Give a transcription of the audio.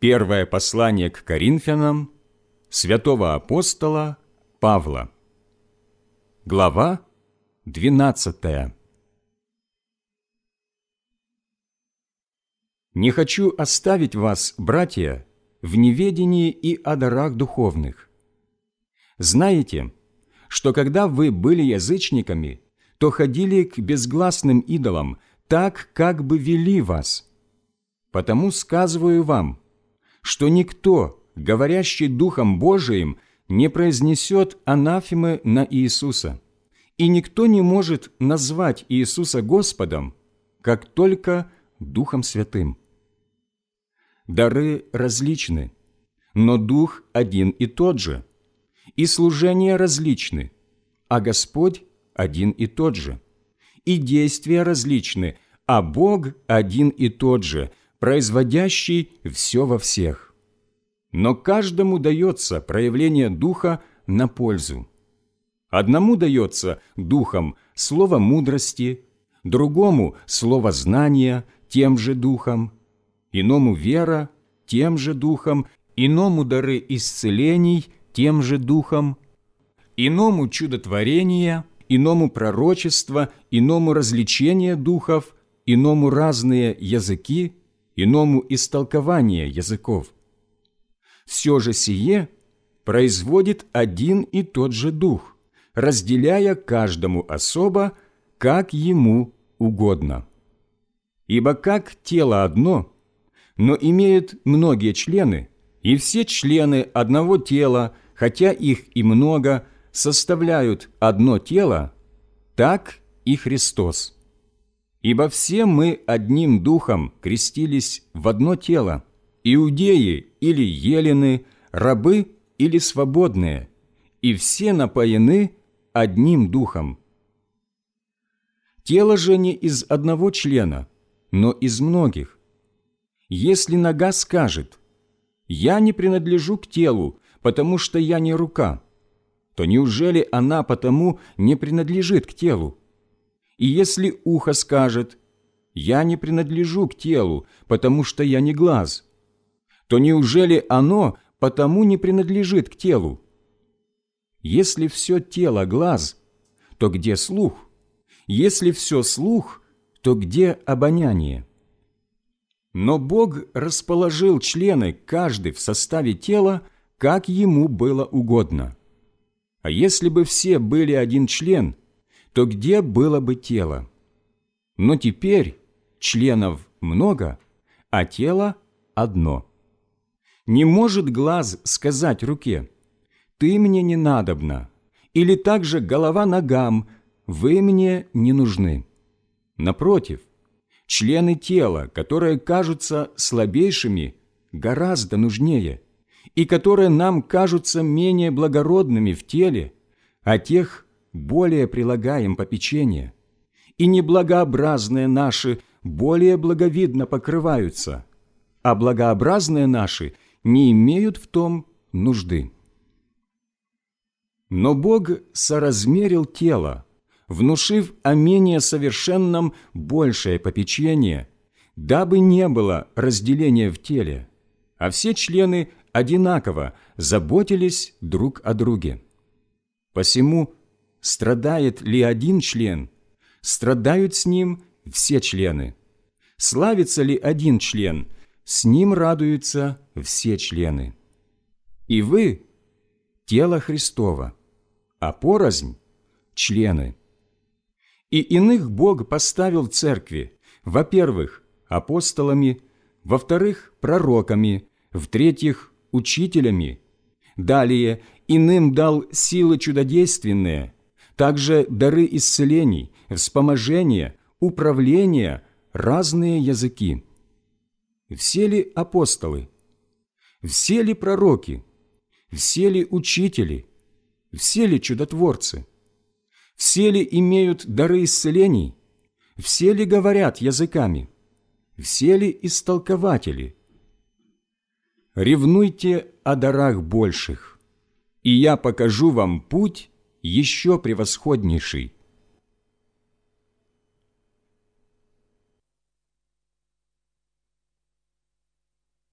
Первое послание к Коринфянам святого апостола Павла. Глава 12. «Не хочу оставить вас, братья, в неведении и о дарах духовных. Знаете, что когда вы были язычниками, то ходили к безгласным идолам, так, как бы вели вас. Потому сказываю вам, что никто, говорящий Духом Божиим, не произнесет анафемы на Иисуса, и никто не может назвать Иисуса Господом, как только Духом Святым. Дары различны, но Дух один и тот же, и служения различны, а Господь один и тот же, и действия различны, а Бог один и тот же, производящий все во всех. Но каждому дается проявление Духа на пользу. Одному дается Духом слово мудрости, другому слово знания тем же Духом, иному вера тем же Духом, иному дары исцелений тем же Духом, иному чудотворения, иному пророчество, иному развлечение духов, иному разные языки, иному истолкование языков. Все же сие производит один и тот же Дух, разделяя каждому особо, как ему угодно. Ибо как тело одно, но имеет многие члены, и все члены одного тела, хотя их и много, составляют одно тело, так и Христос. Ибо все мы одним духом крестились в одно тело, иудеи или елены, рабы или свободные, и все напоены одним духом. Тело же не из одного члена, но из многих. Если нога скажет: «Я не принадлежу к телу, потому что я не рука», то неужели она потому не принадлежит к телу? И если ухо скажет: «Я не принадлежу к телу, потому что я не глаз», то неужели оно потому не принадлежит к телу? Если все тело глаз, то где слух? Если все слух, то где обоняние? Но Бог расположил члены, каждый в составе тела, как ему было угодно. А если бы все были один член, то где было бы тело? Но теперь членов много, а тело одно. Не может глаз сказать руке: «Ты мне не надобна», или также голова ногам: «Вы мне не нужны». Напротив, члены тела, которые кажутся слабейшими, гораздо нужнее, и которые нам кажутся менее благородными в теле, а тех более прилагаем попечение, и неблагообразные наши более благовидно покрываются, а благообразные наши не имеют в том нужды. Но Бог соразмерил тело, внушив о менее совершенном большее попечение, дабы не было разделения в теле, а все члены одинаково заботились друг о друге. Посему страдает ли один член, страдают с ним все члены. Славится ли один член, с ним радуются все члены. И вы – тело Христово, а порознь – члены. И иных Бог поставил в церкви, во-первых, апостолами, во-вторых, пророками, в-третьих, учителями, далее иным дал силы чудодейственные, также дары исцелений, вспоможения, управления, разные языки. Все ли апостолы? Все ли пророки? Все ли учители? Все ли чудотворцы? Все ли имеют дары исцелений? Все ли говорят языками? Все ли истолкователи? Ревнуйте о дарах больших, и я покажу вам путь еще превосходнейший.